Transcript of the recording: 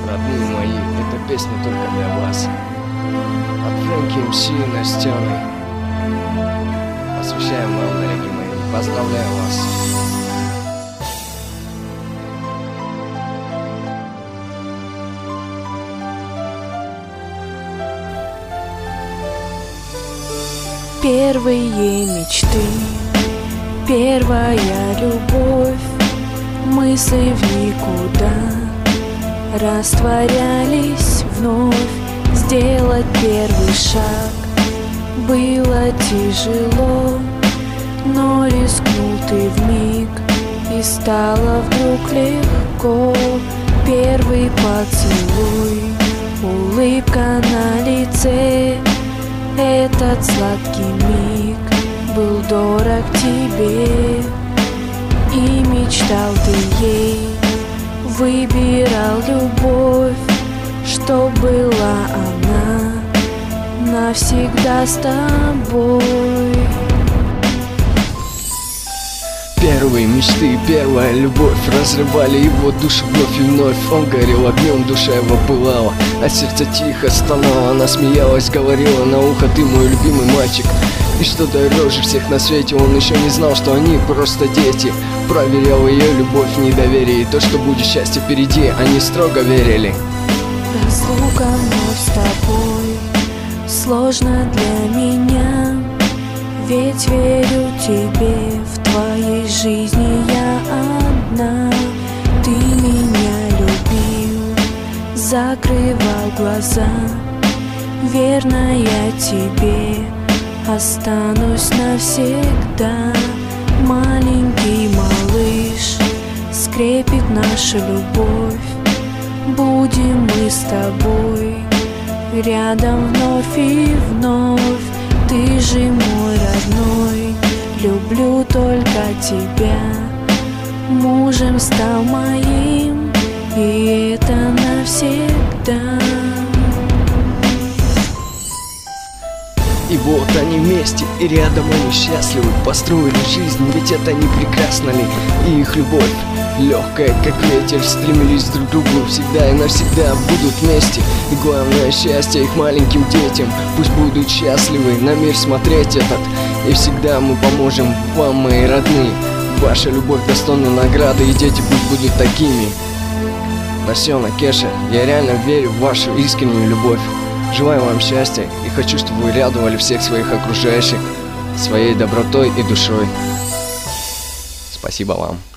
Родные мои, эта песня только для вас. От Фрэнки МС и Настены. Посвящаем вам, дорогие мои. Поздравляю вас. Первые мечты, первая любовь, мысли в никуда растворялись вновь. Сделать первый шаг было тяжело, но рискнул ты вмиг, и стало вдруг легко. Первый поцелуй, улыбка на лице, этот сладкий миг был дорог тебе, и мечтал ты ей, выбирал любовь, чтоб была она навсегда с тобой. Первые мечты, первая любовь разрывали его душу вновь и вновь. Он горел огнем, душа его пылала, а сердце тихо стонало. Она смеялась, говорила на ухо: ты мой любимый мальчик. И что дороже всех на свете, он еще не знал, что они просто дети. Проверял ее любовь, недоверие, и то, что будет счастье впереди, они строго верили. Разлука вновь с тобой сложно для меня, ведь верю тебе, в твоей жизни я одна. Ты меня любил, закрывал глаза, верно я тебе останусь навсегда. Маленький малыш, скрепит наша любовь, будем мы с тобой рядом вновь и вновь. Ты же мой родной, люблю только тебя, мужем стал моим, и это навсегда. И вот они вместе, и рядом они счастливы, построили жизнь, ведь это не прекрасно ли? И их любовь, легкая как ветер, стремились друг к другу, всегда и навсегда будут вместе. И главное счастье их маленьким детям, пусть будут счастливы на мир смотреть этот. И всегда мы поможем вам, мои родные. Ваша любовь достойна награды, и дети пусть будут такими. Насёна, Кеша, я реально верю в вашу искреннюю любовь. Желаю вам счастья и хочу, чтобы вы радовали всех своих окружающих своей добротой и душой. Спасибо вам.